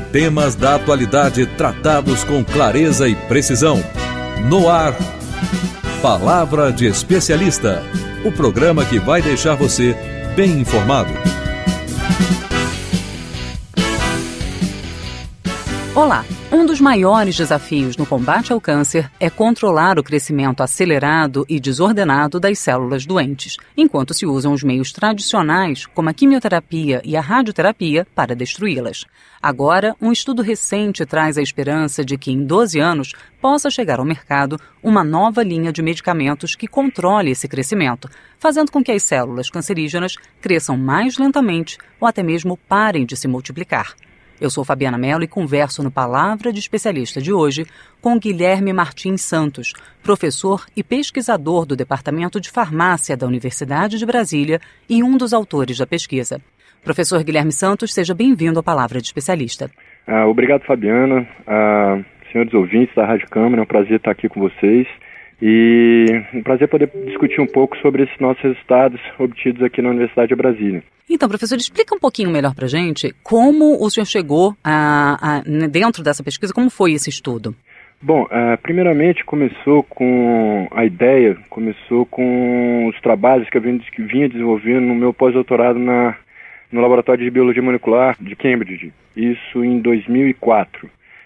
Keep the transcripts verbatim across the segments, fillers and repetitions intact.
Temas da atualidade tratados com clareza e precisão. No ar, Palavra de Especialista, o programa que vai deixar você bem informado. Olá! Um dos maiores desafios no combate ao câncer é controlar o crescimento acelerado e desordenado das células doentes, enquanto se usam os meios tradicionais, como a quimioterapia e a radioterapia, para destruí-las. Agora, um estudo recente traz a esperança de que em doze anos possa chegar ao mercado uma nova linha de medicamentos que controle esse crescimento, fazendo com que as células cancerígenas cresçam mais lentamente ou até mesmo parem de se multiplicar. Eu sou Fabiana Mello e converso no Palavra de Especialista de hoje com Guilherme Martins Santos, professor e pesquisador do Departamento de Farmácia da Universidade de Brasília e um dos autores da pesquisa. Professor Guilherme Santos, seja bem-vindo ao Palavra de Especialista. Ah, obrigado, Fabiana. Ah, senhores ouvintes da Rádio Câmara, é um prazer estar aqui com vocês. E um prazer poder discutir um pouco sobre esses nossos resultados obtidos aqui na Universidade de Brasília. Então, professor, explica um pouquinho melhor para a gente como o senhor chegou a, a, dentro dessa pesquisa, como foi esse estudo? Bom, uh, primeiramente começou com a ideia, começou com os trabalhos que eu vinha, que vinha desenvolvendo no meu pós-doutorado na, no Laboratório de Biologia Molecular de Cambridge, isso em dois mil e quatro.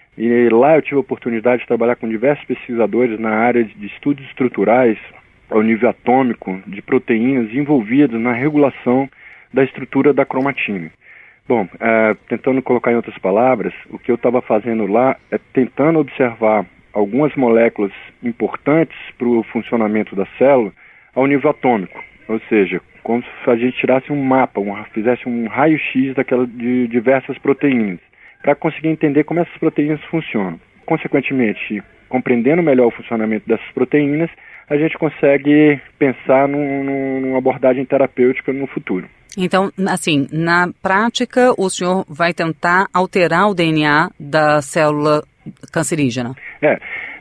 E lá eu tive a oportunidade de trabalhar com diversos pesquisadores na área de estudos estruturais ao nível atômico de proteínas envolvidas na regulação da estrutura da cromatina. Bom, é, tentando colocar em outras palavras, o que eu estava fazendo lá é tentando observar algumas moléculas importantes para o funcionamento da célula ao nível atômico, ou seja, como se a gente tirasse um mapa, um, fizesse um raio-x daquela, de diversas proteínas, para conseguir entender como essas proteínas funcionam. Consequentemente, compreendendo melhor o funcionamento dessas proteínas, a gente consegue pensar num, numa abordagem terapêutica no futuro. Então, assim, na prática, o senhor vai tentar alterar o D N A da célula cancerígena? É,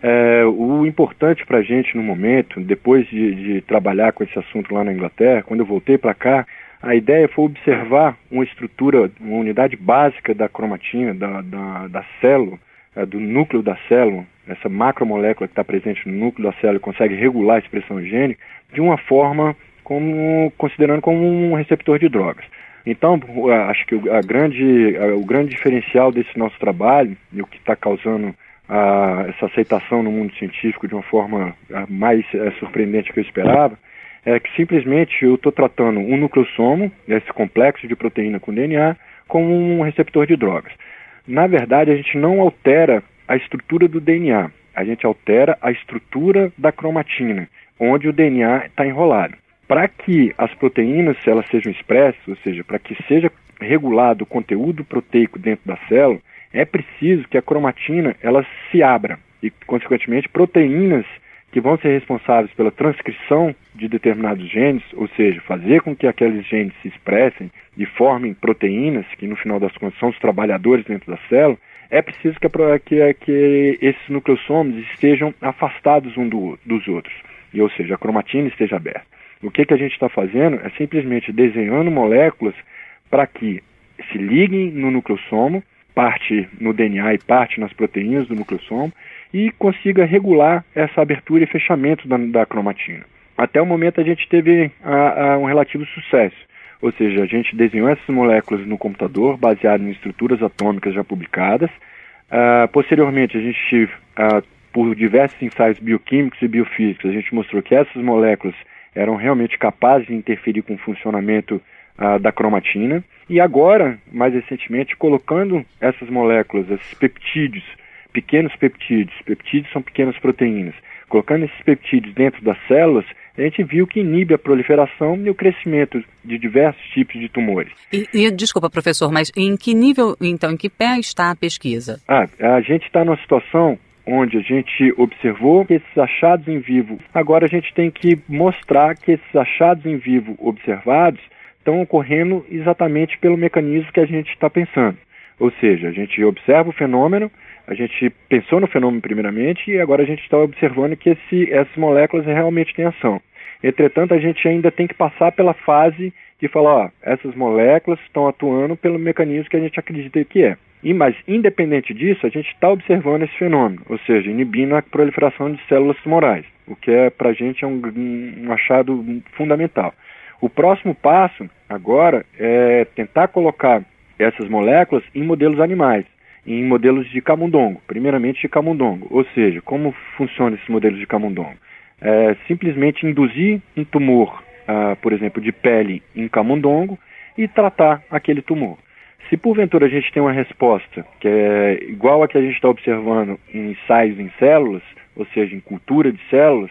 é o importante para a gente no momento, depois de, de trabalhar com esse assunto lá na Inglaterra, quando eu voltei para cá, a ideia foi observar uma estrutura, uma unidade básica da cromatina, da, da, da célula, do núcleo da célula, essa macromolécula que está presente no núcleo da célula e consegue regular a expressão gênica, de uma forma como, considerando como um receptor de drogas. Então, acho que a grande, a, o grande diferencial desse nosso trabalho, e o que está causando a, essa aceitação no mundo científico de uma forma a, mais a, surpreendente que eu esperava, é que simplesmente eu estou tratando um nucleossomo, esse complexo de proteína com D N A, como um receptor de drogas. Na verdade, a gente não altera a estrutura do D N A, a gente altera a estrutura da cromatina, onde o D N A está enrolado. Para que as proteínas elas sejam expressas, ou seja, para que seja regulado o conteúdo proteico dentro da célula, é preciso que a cromatina ela se abra e, consequentemente, proteínas que vão ser responsáveis pela transcrição de determinados genes, ou seja, fazer com que aqueles genes se expressem e formem proteínas, que no final das contas são os trabalhadores dentro da célula, é preciso que, que, que esses nucleossomos estejam afastados uns do, dos outros, e, ou seja, a cromatina esteja aberta. O que, que a gente está fazendo é simplesmente desenhando moléculas para que se liguem no nucleossomo, parte no D N A e parte nas proteínas do nucleossomo, e consiga regular essa abertura e fechamento da, da cromatina. Até o momento a gente teve a, a, um relativo sucesso, ou seja, a gente desenhou essas moléculas no computador, baseado em estruturas atômicas já publicadas. Uh, posteriormente, a gente, uh, por diversos ensaios bioquímicos e biofísicos, a gente mostrou que essas moléculas eram realmente capazes de interferir com o funcionamento uh, da cromatina. E agora, mais recentemente, colocando essas moléculas, esses peptídeos, pequenos peptídeos, peptídeos são pequenas proteínas, colocando esses peptídeos dentro das células, a gente viu que inibe a proliferação e o crescimento de diversos tipos de tumores. E, e desculpa, professor, mas em que nível, então, em que pé está a pesquisa? Ah, a gente está numa situação onde a gente observou esses achados em vivo. Agora a gente tem que mostrar que esses achados em vivo observados estão ocorrendo exatamente pelo mecanismo que a gente está pensando. Ou seja, a gente observa o fenômeno, a gente pensou no fenômeno primeiramente e agora a gente está observando que esse, essas moléculas realmente têm ação. Entretanto, a gente ainda tem que passar pela fase de falar, ó, essas moléculas estão atuando pelo mecanismo que a gente acredita que é. E, mas, independente disso, a gente está observando esse fenômeno, ou seja, inibindo a proliferação de células tumorais, o que é, para a gente é um, um achado fundamental. O próximo passo, agora, é tentar colocar essas moléculas em modelos animais, em modelos de camundongo, primeiramente de camundongo. Ou seja, como funcionam esses modelos de camundongo? É simplesmente induzir um tumor, ah, por exemplo, de pele em camundongo e tratar aquele tumor. Se porventura a gente tem uma resposta que é igual a que a gente está observando em ensaios em células, ou seja, em cultura de células,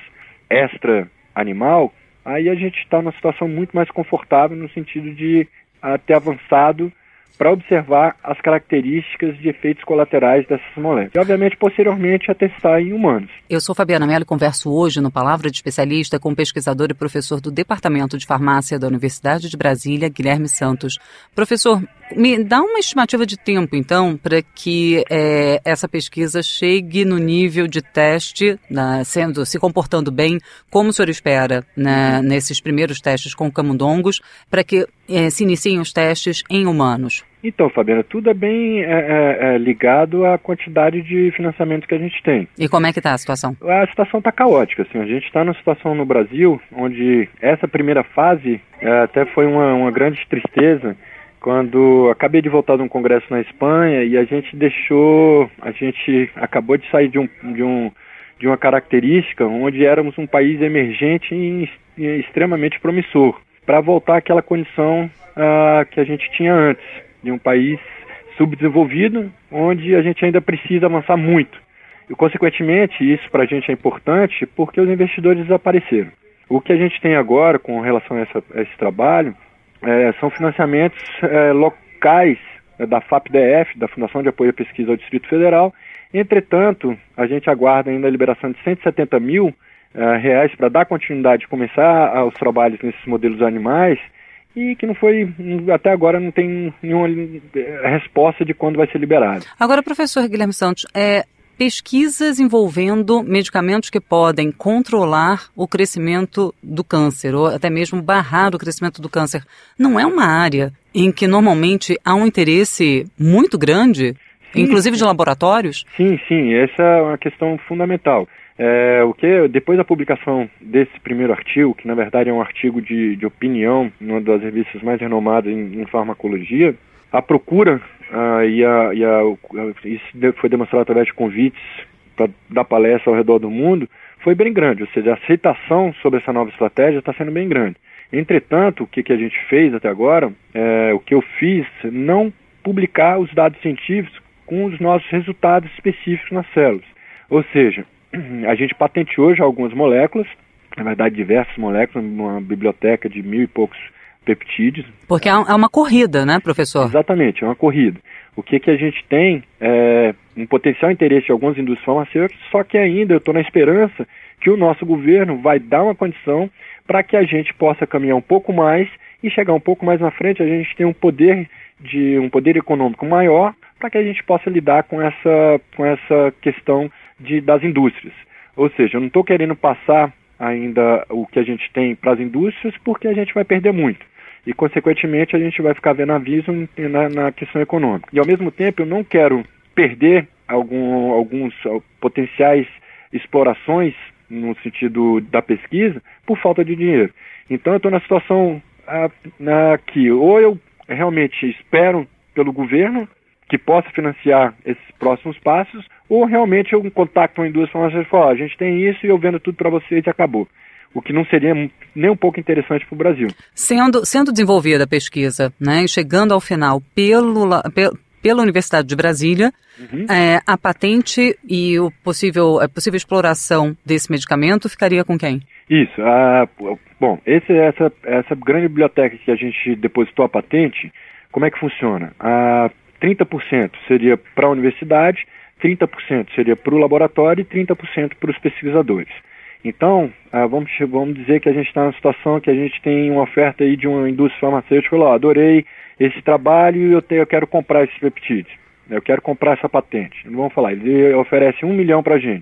extra-animal, aí a gente está numa situação muito mais confortável no sentido de uh, ter avançado para observar as características de efeitos colaterais dessas moléculas. E, obviamente, posteriormente, a testar em humanos. Eu sou Fabiana Mello e converso hoje no Palavra de Especialista com o pesquisador e professor do Departamento de Farmácia da Universidade de Brasília, Guilherme Santos. Professor, me dá uma estimativa de tempo, então, para que é, essa pesquisa chegue no nível de teste, na, sendo, se comportando bem, como o senhor espera, né, nesses primeiros testes com camundongos, para que é, se iniciem os testes em humanos? Então, Fabiana, tudo é bem é, é, ligado à quantidade de financiamento que a gente tem. E como é que está a situação? A situação está caótica. Assim, a gente está numa situação no Brasil onde essa primeira fase é, até foi uma, uma grande tristeza quando acabei de voltar de um congresso na Espanha e a gente deixou, a gente acabou de sair de, um, de, um, de uma característica onde éramos um país emergente e, e extremamente promissor, para voltar àquela condição uh, que a gente tinha antes, de um país subdesenvolvido, onde a gente ainda precisa avançar muito. E, consequentemente, isso para a gente é importante porque os investidores desapareceram. O que a gente tem agora com relação a, essa, a esse trabalho é, são financiamentos é, locais é, da F A P D F, da Fundação de Apoio à Pesquisa ao Distrito Federal. Entretanto, a gente aguarda ainda a liberação de cento e setenta mil é, reais para dar continuidade, começar aos trabalhos nesses modelos animais, e que não foi, até agora não tem nenhuma resposta de quando vai ser liberado. Agora, professor Guilherme Santos, é, pesquisas envolvendo medicamentos que podem controlar o crescimento do câncer, ou até mesmo barrar o crescimento do câncer, não é uma área em que normalmente há um interesse muito grande, sim, inclusive de laboratórios? Sim, sim, essa é uma questão fundamental. É, o que, depois da publicação desse primeiro artigo, que na verdade é um artigo de, de opinião, numa das revistas mais renomadas em, em farmacologia, a procura uh, e, a, e a, isso foi demonstrado através de convites para dar palestra ao redor do mundo, foi bem grande, ou seja, a aceitação sobre essa nova estratégia está sendo bem grande. Entretanto, o que, que a gente fez até agora, é, o que eu fiz, não publicar os dados científicos com os nossos resultados específicos nas células. Ou seja, a gente patenteou já algumas moléculas, na verdade diversas moléculas, uma biblioteca de mil e poucos peptídeos. Porque é uma corrida, né, professor? Exatamente, é uma corrida. O que, que a gente tem é um potencial interesse de algumas indústrias farmacêuticas, só que ainda eu estou na esperança que o nosso governo vai dar uma condição para que a gente possa caminhar um pouco mais e chegar um pouco mais na frente, a gente tem um poder, de, um poder econômico maior para que a gente possa lidar com essa, com essa questão de, das indústrias. Ou seja, eu não estou querendo passar ainda o que a gente tem para as indústrias porque a gente vai perder muito. E, consequentemente, a gente vai ficar vendo aviso na, na questão econômica. E, ao mesmo tempo, eu não quero perder algum, alguns potenciais explorações no sentido da pesquisa por falta de dinheiro. Então, eu estou na situação a, na, que ou eu realmente espero pelo governo que possa financiar esses próximos passos, ou realmente eu contacto uma indústria farmacêutica e falo, a gente tem isso e eu vendo tudo para vocês e acabou. O que não seria nem um pouco interessante para o Brasil. Sendo, sendo desenvolvida a pesquisa, né, e chegando ao final pelo, pelo, pela Universidade de Brasília, uhum. é, a patente e o possível, a possível exploração desse medicamento ficaria com quem? Isso. A, bom, esse, essa, essa grande biblioteca que a gente depositou a patente, como é que funciona? A trinta por cento seria para a universidade, trinta por cento seria para o laboratório e trinta por cento para os pesquisadores. Então, ah, vamos, vamos dizer que a gente está numa situação que a gente tem uma oferta aí de uma indústria farmacêutica, falou, adorei esse trabalho e eu, te, eu quero comprar esses peptídeos, eu quero comprar essa patente. Vamos falar, ele oferece um milhão para a gente.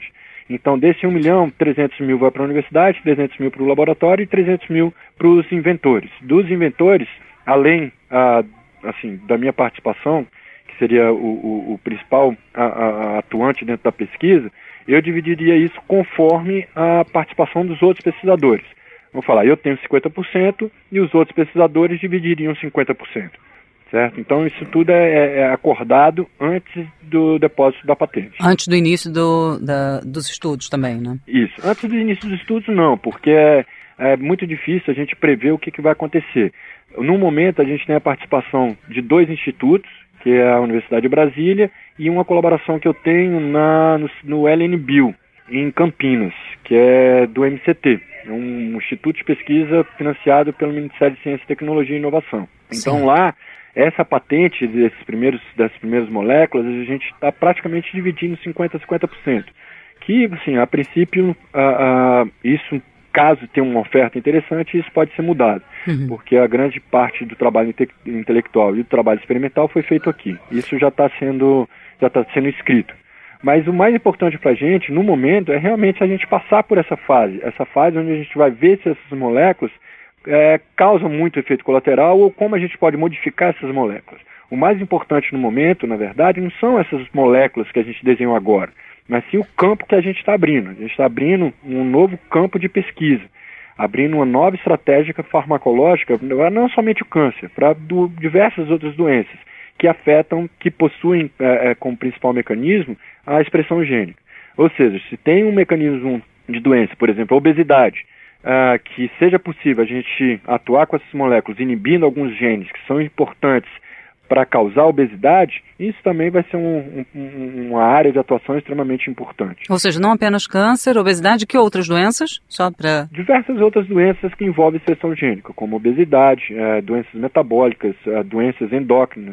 Então, desse um milhão, trezentos mil vai para a universidade, trezentos mil para o laboratório e trezentos mil para os inventores. Dos inventores, além ah, assim, da minha participação, que seria o, o, o principal a, a, atuante dentro da pesquisa, eu dividiria isso conforme a participação dos outros pesquisadores. Vou falar, eu tenho cinquenta por cento e os outros pesquisadores dividiriam cinquenta por cento. Certo? Então, isso tudo é, é acordado antes do depósito da patente. Antes do início do, da, dos estudos também, né? Isso. Antes do início dos estudos, não, porque é, é muito difícil a gente prever o que, que vai acontecer. No momento, a gente tem a participação de dois institutos, que é a Universidade de Brasília, e uma colaboração que eu tenho na, no, no L N Bill, em Campinas, que é do M C T, é um instituto de pesquisa financiado pelo Ministério de Ciência, Tecnologia e Inovação. Então, Sim. lá, essa patente desses primeiros, dessas primeiras moléculas, a gente está praticamente dividindo cinquenta a cinquenta por cento. Que, assim, a princípio, a, a, isso, caso tenha uma oferta interessante, isso pode ser mudado. Uhum. Porque a grande parte do trabalho inte intelectual e do trabalho experimental foi feito aqui. Isso já está sendo, já está sendo escrito. Mas o mais importante para a gente, no momento, é realmente a gente passar por essa fase. Essa fase onde a gente vai ver se essas moléculas É, causam muito efeito colateral ou como a gente pode modificar essas moléculas. O mais importante no momento, na verdade, não são essas moléculas que a gente desenhou agora, mas sim o campo que a gente está abrindo. A gente está abrindo um novo campo de pesquisa, abrindo uma nova estratégia farmacológica, não somente o câncer, para diversas outras doenças que afetam, que possuem é, é, como principal mecanismo a expressão gênica. Ou seja, se tem um mecanismo de doença, por exemplo, a obesidade, Uh, que seja possível a gente atuar com essas moléculas, inibindo alguns genes que são importantes para causar obesidade, isso também vai ser um, um, uma área de atuação extremamente importante. Ou seja, não apenas câncer, obesidade, que outras doenças? Só para... Diversas outras doenças que envolvem expressão gênica, como obesidade, uh, doenças metabólicas, uh, doenças endócrinas,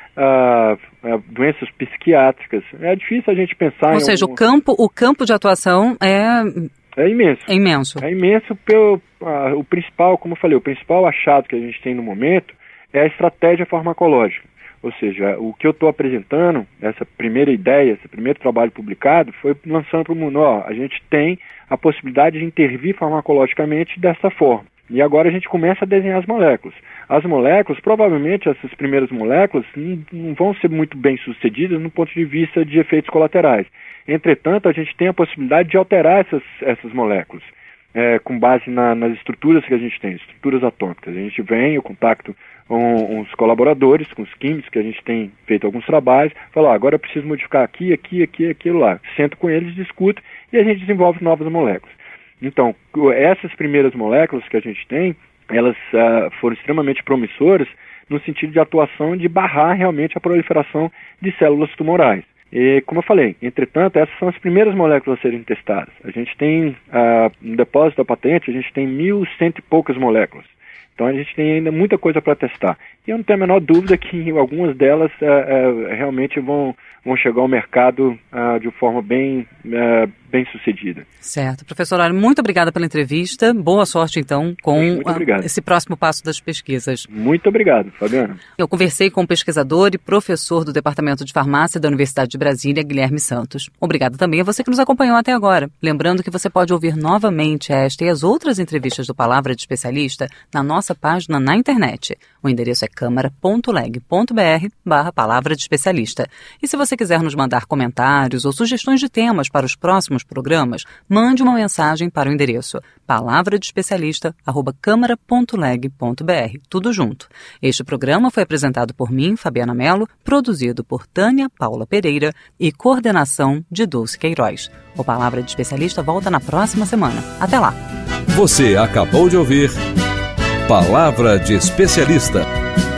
Uh, uh, doenças psiquiátricas. É difícil a gente pensar... Ou em seja, algum... o campo, o campo de atuação é... É imenso. É imenso. É imenso pelo... Uh, o principal, como eu falei, o principal achado que a gente tem no momento é a estratégia farmacológica. Ou seja, o que eu estou apresentando, essa primeira ideia, esse primeiro trabalho publicado, foi lançando para o mundo, ó, a gente tem a possibilidade de intervir farmacologicamente dessa forma. E agora a gente começa a desenhar as moléculas. As moléculas, provavelmente essas primeiras moléculas não, não vão ser muito bem sucedidas no ponto de vista de efeitos colaterais. Entretanto, a gente tem a possibilidade de alterar essas, essas moléculas, é, com base na, nas estruturas que a gente tem, estruturas atômicas. A gente vem, eu contacto com os colaboradores, com os químicos, que a gente tem feito alguns trabalhos, falo, ó, agora eu preciso modificar aqui, aqui, aqui, aquilo lá. Sento com eles, discuto e a gente desenvolve novas moléculas. Então, essas primeiras moléculas que a gente tem, elas uh, foram extremamente promissoras no sentido de atuação de barrar realmente a proliferação de células tumorais. E, como eu falei, entretanto, essas são as primeiras moléculas a serem testadas. A gente tem, uh, no depósito da patente, a gente tem mil cento e poucas moléculas. Então, a gente tem ainda muita coisa para testar. E eu não tenho a menor dúvida que algumas delas uh, uh, realmente vão, vão chegar ao mercado uh, de forma bem, uh, bem sucedida. Certo. Professor, muito obrigada pela entrevista. Boa sorte, então, com a, esse próximo passo das pesquisas. Muito obrigado, Fabiana. Eu conversei com o pesquisador e professor do Departamento de Farmácia da Universidade de Brasília, Guilherme Santos. Obrigada também a você que nos acompanhou até agora. Lembrando que você pode ouvir novamente esta e as outras entrevistas do Palavra de Especialista na nossa página na internet. O endereço é câmara ponto leg ponto br barra Palavra de Especialista. E se você quiser nos mandar comentários ou sugestões de temas para os próximos programas, mande uma mensagem para o endereço palavra de especialista arroba câmara ponto leg ponto br. Tudo junto. Este programa foi apresentado por mim, Fabiana Mello, produzido por Tânia Paula Pereira e coordenação de Dulce Queiroz. O Palavra de Especialista volta na próxima semana. Até lá! Você acabou de ouvir Palavra de Especialista.